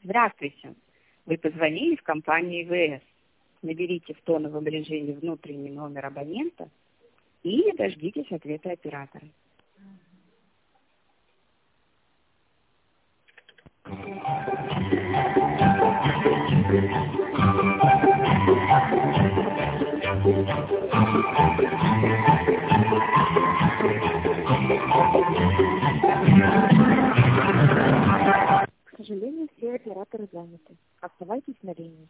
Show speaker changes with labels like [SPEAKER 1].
[SPEAKER 1] Здравствуйте. Вы позвонили в компанию ИВС. Наберите в тоновом режиме внутренний номер абонента и дождитесь ответа оператора.
[SPEAKER 2] К сожалению, все операторы заняты. Оставайтесь на линии.